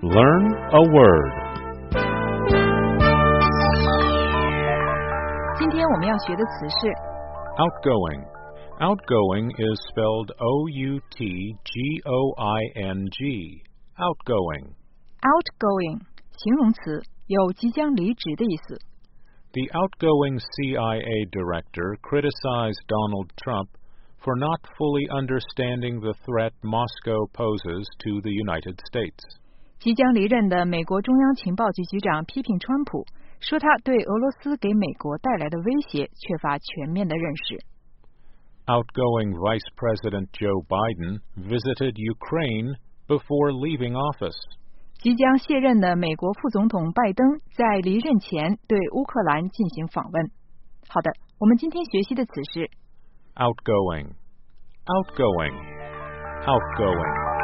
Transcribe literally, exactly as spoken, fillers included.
Learn a word. 今天我们要学的词是 Outgoing. Outgoing is spelled O U T G O I N G. Outgoing. outgoing 形容词，有即将离职的意思。 The outgoing C I A director criticized Donald Trump for not fully understanding the threat Moscow poses to the United States. 即将离任的美国中央情报局局长批评川普，说他对俄罗斯给美国带来的威胁缺乏全面的认识。 Outgoing Vice President Joe Biden visited Ukraine before leaving office. 即将卸任的美国副总统拜登在离任前对乌克兰进行访问。好的，我们今天学习的词是 Outgoing. Outgoing. Outgoing.